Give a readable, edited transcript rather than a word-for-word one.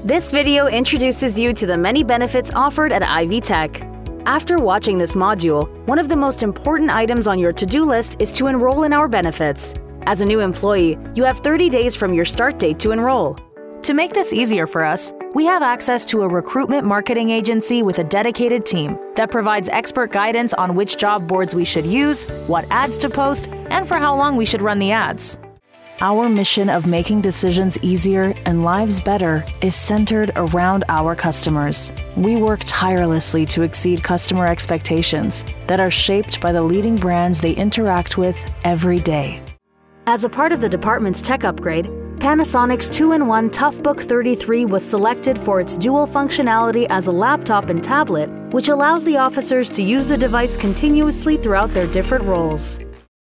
This video introduces you to the many benefits offered at Ivy Tech. After watching this module, one of the most important items on your to-do list is to enroll in our benefits. As a new employee, you have 30 days from your start date to enroll. To make this easier for us, we have access to a recruitment marketing agency with a dedicated team that provides expert guidance on which job boards we should use, what ads to post, and for how long we should run the ads. Our mission of making decisions easier and lives better is centered around our customers. We work tirelessly to exceed customer expectations that are shaped by the leading brands they interact with every day. As a part of the department's tech upgrade, Panasonic's 2-in-1 Toughbook 33 was selected for its dual functionality as a laptop and tablet, which allows the officers to use the device continuously throughout their different roles.